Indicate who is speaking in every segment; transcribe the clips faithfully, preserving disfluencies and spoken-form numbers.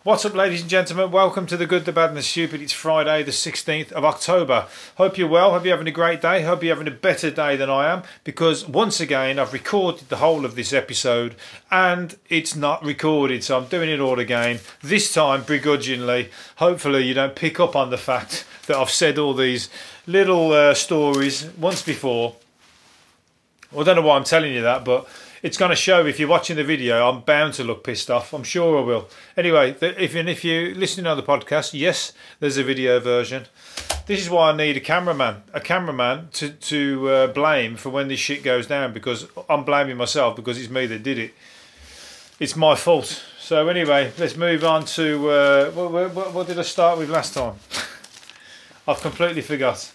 Speaker 1: What's up, ladies and gentlemen? Welcome to The Good, The Bad and The Stupid. It's Friday the sixteenth of October. Hope you're well. Hope you're having a great day. Hope you're having a better day than I am, because once again I've recorded the whole of this episode and it's not recorded, so I'm doing it all again, this time begrudgingly. Hopefully you don't pick up on the fact that I've said all these little uh, stories once before. Well, I don't know why I'm telling you that, but it's going to show. If you're watching the video, I'm bound to look pissed off. I'm sure I will. Anyway, if, and if you're listening on the podcast, yes, there's a video version. This is why I need a cameraman, a cameraman to, to uh, blame for when this shit goes down, because I'm blaming myself because it's me that did it. It's my fault. So anyway, let's move on to, uh, what, what, what did I start with last time? I've completely forgot.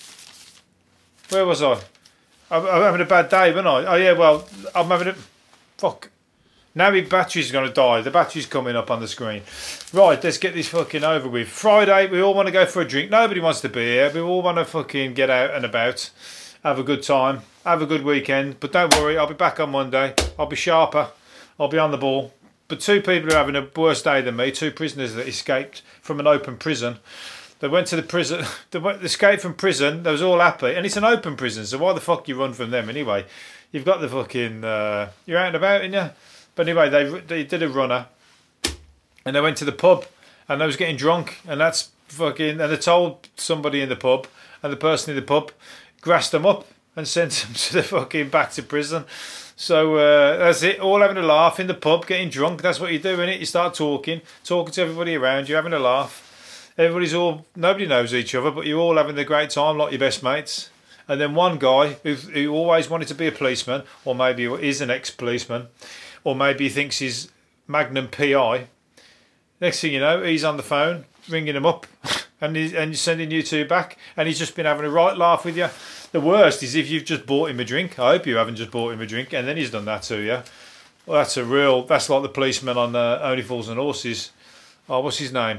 Speaker 1: Where was I? I'm having a bad day, wasn't I? Oh yeah, well, I'm having a... Fuck. Now my battery's going to die. The battery's coming up on the screen. Right, let's get this fucking over with. Friday, we all want to go for a drink. Nobody wants to be here. We all want to fucking get out and about. Have a good time. Have a good weekend. But don't worry, I'll be back on Monday. I'll be sharper. I'll be on the ball. But two people are having a worse day than me. Two prisoners that escaped from an open prison. They went to the prison, they escaped from prison, they was all happy, and it's an open prison, so why the fuck you run from them anyway? You've got the fucking, uh, you're out and about, ain't you? But anyway, they, they did a runner, and they went to the pub, and they was getting drunk, and that's fucking, and they told somebody in the pub, and the person in the pub grassed them up, and sent them to the fucking, back to prison. So uh, that's it, all having a laugh in the pub, getting drunk, that's what you do, innit? You start talking, talking to everybody around you, having a laugh. Everybody's all, nobody knows each other, but you're all having a great time like your best mates. And then one guy who, who always wanted to be a policeman, or maybe is an ex-policeman, or maybe he thinks he's Magnum P I. Next thing you know, he's on the phone, ringing him up, and he's, and he's sending you two back, and he's just been having a right laugh with you. The worst is if you've just bought him a drink. I hope you haven't just bought him a drink, and then he's done that to you. Well, that's a real, that's like the policeman on uh, Only Fools and Horses. Oh, what's his name?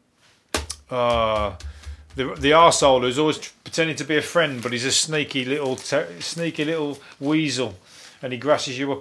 Speaker 1: Uh, the the arsehole who's always pretending to be a friend, but he's a sneaky little sneaky little weasel, and he grasses you up.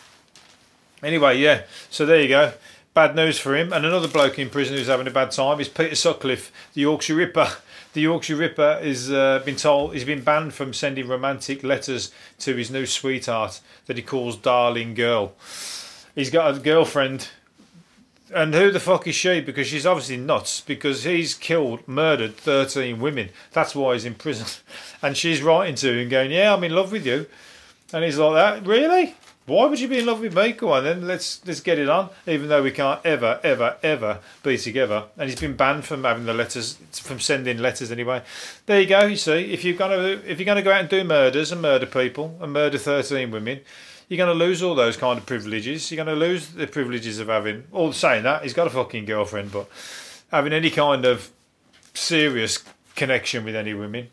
Speaker 1: Anyway, yeah. So there you go. Bad news for him. And another bloke in prison who's having a bad time is Peter Sutcliffe, the Yorkshire Ripper. The Yorkshire Ripper is uh, been told he's been banned from sending romantic letters to his new sweetheart that he calls Darling Girl. He's got a girlfriend. And who the fuck is she? Because she's obviously nuts, because he's killed, murdered thirteen women. That's why he's in prison. And she's writing to him going, yeah, I'm in love with you. And he's like, that, really? Why would you be in love with me? Go on then, let's let's get it on. Even though we can't ever, ever, ever be together. And he's been banned from having the letters, from sending letters anyway. There you go, you see. If you're gonna if you're gonna go out and do murders and murder people and murder thirteen women, you're going to lose all those kind of privileges. You're going to lose the privileges of having, all saying that, he's got a fucking girlfriend, but having any kind of serious connection with any women.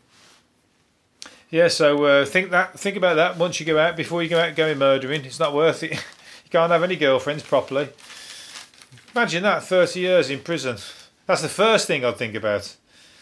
Speaker 1: Yeah, so uh, think that, think about that once you go out, before you go out going murdering. It's not worth it. You can't have any girlfriends properly. Imagine that, thirty years in prison. That's the first thing I'd think about.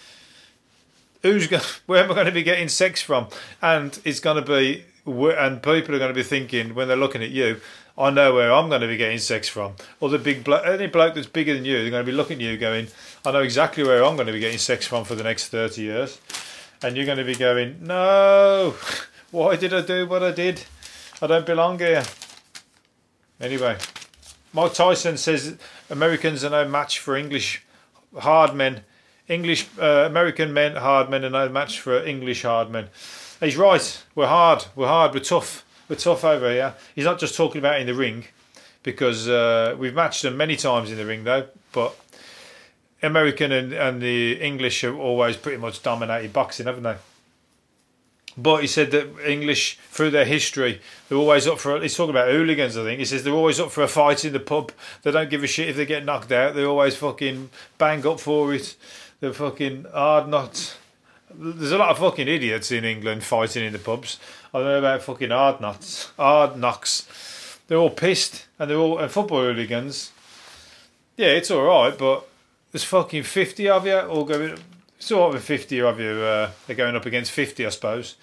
Speaker 1: Who's going, where am I going to be getting sex from? And it's going to be, and people are going to be thinking when they're looking at you, I know where I'm going to be getting sex from. Or the big bloke, any bloke that's bigger than you, they're going to be looking at you going, I know exactly where I'm going to be getting sex from for the next thirty years. And you're going to be going, no, why did I do what I did? I don't belong here. Anyway, Mike Tyson says Americans are no match for English hard men. English, uh, American men, hard men are no match for English hard men. He's right. We're hard. We're hard. We're tough. We're tough over here. He's not just talking about in the ring, because uh, we've matched them many times in the ring, though. But American and, and the English have always pretty much dominated boxing, haven't they? But he said that English, through their history, they're always up for... He's talking about hooligans, I think. He says they're always up for a fight in the pub. They don't give a shit if they get knocked out. They always fucking bang up for it. They're fucking hard nuts. There's a lot of fucking idiots in England fighting in the pubs. I don't know about fucking hard nuts, hard knocks. They're all pissed, and they're all and football hooligans. Yeah, it's all right, but there's fucking fifty of you all going. It's all right with fifty of you. Uh, they're going up against fifty, I suppose.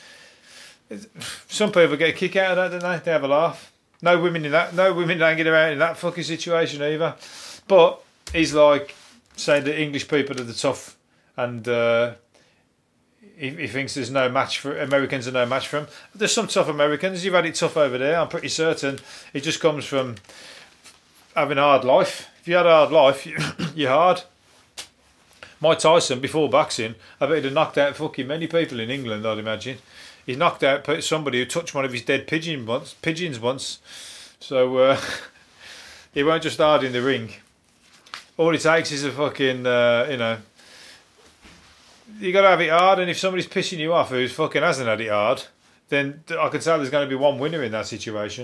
Speaker 1: Some people get a kick out of that, don't they? They have a laugh. No women in that. No women don't get around in that fucking situation either. But he's like saying that English people are the tough, and uh, he, he thinks there's no match for Americans are no match for him. There's some tough Americans. You've had it tough over there. I'm pretty certain it just comes from having a hard life. If you had a hard life, you're hard. Mike Tyson, before boxing, I bet he'd have knocked out fucking many people in England, I'd imagine. He's knocked out somebody who touched one of his dead pigeon once, pigeons once. So uh, he won't just hard in the ring. All it takes is a fucking, uh, you know, you got to have it hard, and if somebody's pissing you off who fucking hasn't had it hard, then I can tell there's going to be one winner in that situation.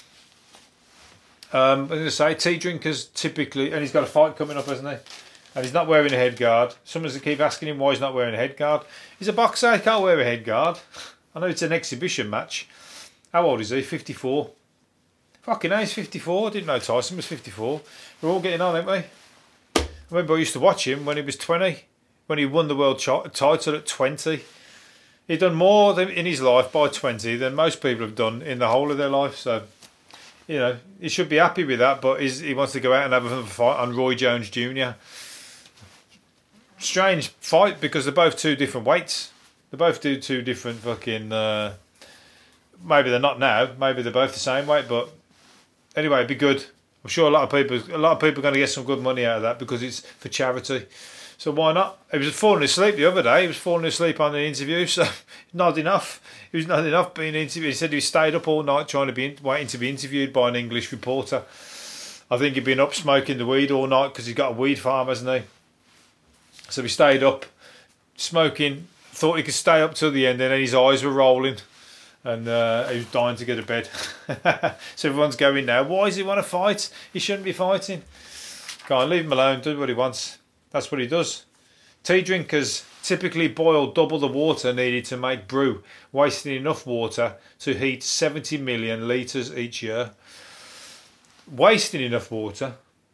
Speaker 1: Um, I'm going to say, tea drinkers typically, and he's got a fight coming up, hasn't he? And he's not wearing a head guard. Someone's to keep asking him why he's not wearing a head guard. He's a boxer, he can't wear a head guard. I know it's an exhibition match. How old is he? fifty-four. Fucking hell, he's fifty-four. I didn't know Tyson was fifty-four. We're all getting on, aren't we? I remember I used to watch him when he was twenty. When he won the world title at twenty. He'd done more than in his life by twenty than most people have done in the whole of their life. So, you know, he should be happy with that, but he's, he wants to go out and have another fight on Roy Jones Junior Strange fight because they're both two different weights. They both do two different fucking. Uh, maybe they're not now. Maybe they're both the same weight. But anyway, it'd be good. I'm sure a lot of people, a lot of people are going to get some good money out of that because it's for charity. So why not? He was falling asleep the other day. He was falling asleep on the interview. So not enough. He was not enough being interviewed. He said he stayed up all night trying to be waiting to be interviewed by an English reporter. I think he'd been up smoking the weed all night because he's got a weed farm, hasn't he? So he stayed up smoking, thought he could stay up till the end, and then his eyes were rolling, and uh, he was dying to go to bed. So everyone's going now, why does he want to fight? He shouldn't be fighting. Go on, leave him alone, do what he wants. That's what he does. Tea drinkers typically boil double the water needed to make brew, wasting enough water to heat seventy million litres each year. Wasting enough water?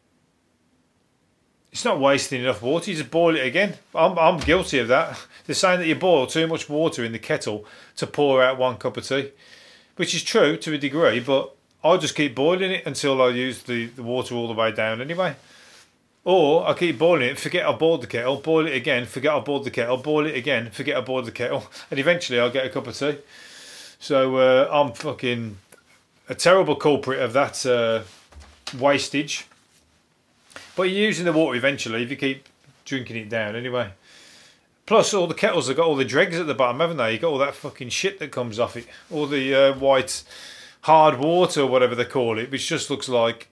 Speaker 1: It's not wasting enough water, you just boil it again. I'm, I'm guilty of that. They're saying that you boil too much water in the kettle to pour out one cup of tea, which is true to a degree, but I just keep boiling it until I use the, the water all the way down anyway. Or I keep boiling it, forget I boiled the kettle, boil it again, forget I boiled the kettle, boil it again, forget I boiled the kettle, and eventually I'll get a cup of tea. So uh, I'm fucking a terrible culprit of that uh, wastage. But you're using the water eventually if you keep drinking it down anyway. Plus all the kettles have got all the dregs at the bottom, haven't they? You've got all that fucking shit that comes off it. All the uh, white hard water or whatever they call it, which just looks like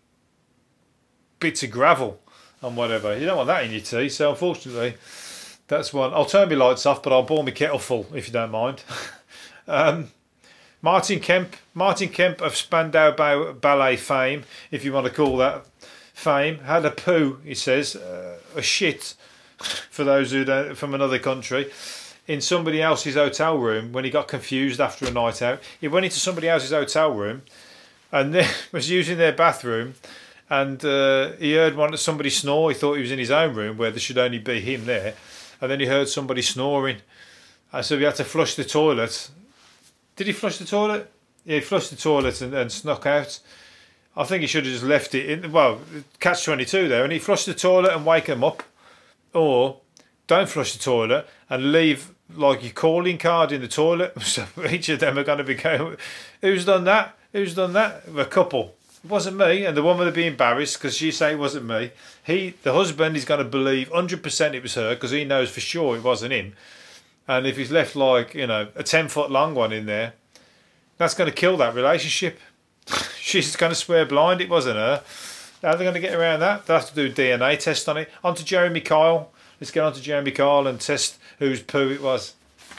Speaker 1: bits of gravel and whatever. You don't want that in your tea, so unfortunately that's one. I'll turn my lights off, but I'll boil my kettle full if you don't mind. um, Martin Kemp, Martin Kemp of Spandau Ballet fame, if you want to call that fame, had a poo, he says, uh, a shit, for those who don't, from another country, in somebody else's hotel room when he got confused after a night out. He went into somebody else's hotel room and then was using their bathroom, and uh, he heard one somebody snore. He thought he was in his own room where there should only be him there, and then he heard somebody snoring, and so he had to flush the toilet. Did he flush the toilet? Yeah, he flushed the toilet and, and snuck out. I think he should have just left it in. Well, catch twenty-two there, and he flushed the toilet and wake him up, or don't flush the toilet and leave like your calling card in the toilet. So each of them are going to be going, who's done that? Who's done that? A couple. It wasn't me, and the woman would be embarrassed because she say it wasn't me. He, the husband, is going to believe one hundred percent it was her because he knows for sure it wasn't him. And if he's left like, you know, a ten foot long one in there, that's going to kill that relationship. She's going to swear blind it wasn't her. How are they going to get around that? They have to do a D N A test on it. On to Jeremy Kyle. Let's get on to Jeremy Kyle and test whose poo it was.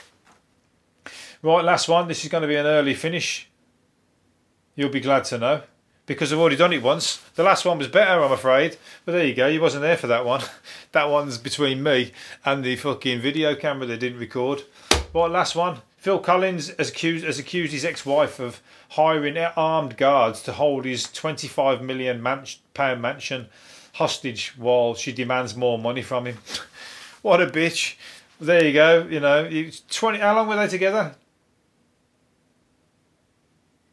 Speaker 1: Right, last one. This is going to be an early finish. You'll be glad to know, because I've already done it once. The last one was better, I'm afraid. But there you go. You wasn't there for that one. That one's between me and the fucking video camera they didn't record. Right, last one. Phil Collins has accused, has accused his ex-wife of hiring armed guards to hold his twenty-five million pound mansion hostage while she demands more money from him. What a bitch. There you go. You know, twenty. How long were they together?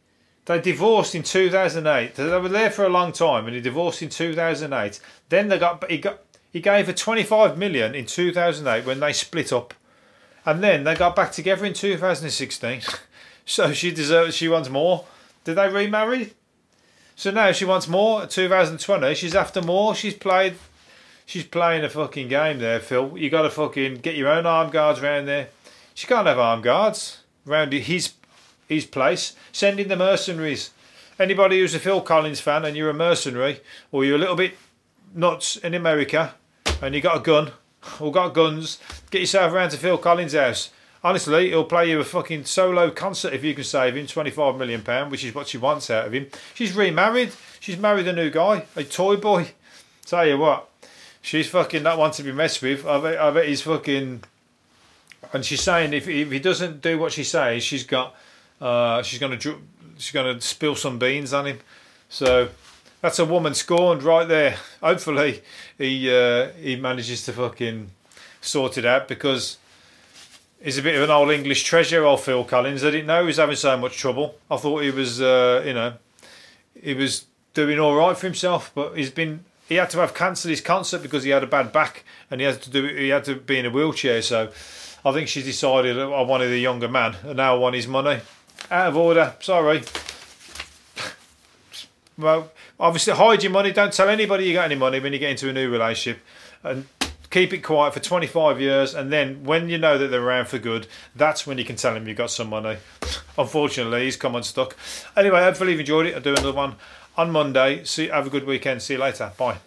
Speaker 1: They divorced in two thousand eight. They were there for a long time, and he divorced in two thousand eight. Then they got he got he gave her twenty-five million in two thousand eight when they split up, and then they got back together in two thousand sixteen. So she deserves. She wants more. Did they remarry? So now she wants more. two thousand twenty. She's after more. She's played. She's playing a fucking game there, Phil. You got to fucking get your own armed guards around there. She can't have armed guards around his his place. Send in the mercenaries. Anybody who's a Phil Collins fan and you're a mercenary, or you're a little bit nuts in America, and you got a gun, or got guns, get yourself around to Phil Collins' house. Honestly, he'll play you a fucking solo concert if you can save him twenty-five million pounds, which is what she wants out of him. She's remarried. She's married a new guy, a toy boy. Tell you what, she's fucking not one to be messed with. I bet, I bet he's fucking... And she's saying if, if he doesn't do what she says, she's got... Uh, she's gonna she's gonna spill some beans on him. So that's a woman scorned right there. Hopefully he uh, he manages to fucking sort it out, because he's a bit of an old English treasure, old Phil Collins. I didn't know he was having so much trouble. I thought he was uh, you know he was doing all right for himself, but he's been he had to have cancelled his concert because he had a bad back and he had to do he had to be in a wheelchair. So I think she's decided I wanted a younger man and now I want his money. Out of order, sorry. Well, obviously hide your money. Don't tell anybody you got any money when you get into a new relationship, and keep it quiet for twenty-five years, and then when you know that they're around for good, that's when you can tell them you've got some money. Unfortunately, he's come unstuck. Anyway, hopefully you've enjoyed it. I'll do another one on Monday. See, have a good weekend. See you later. Bye.